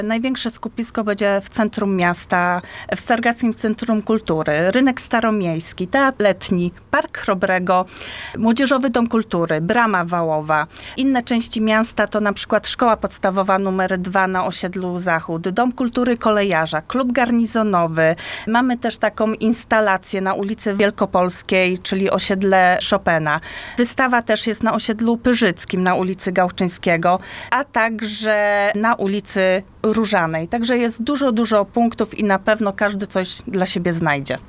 Największe skupisko będzie w centrum miasta, w Stargardzkim Centrum Kultury, Rynek Staromiejski, Teatr Letni, Park Chrobrego, Młodzieżowy Dom Kultury, Brama Wałowa. Inne części miasta to na przykład Szkoła Podstawowa nr 2 na osiedlu Zachód, Dom Kultury Kolejarza, Klub Garnizonowy. Mamy też taką instalację na ulicy Wielkopolskiej, czyli osiedle Chopina. Wystawa też jest na osiedlu Pyrzyckim, na ulicy Gałczyńskiego, a także na ulicy Różanej. Także jest dużo punktów i na pewno każdy coś dla siebie znajdzie.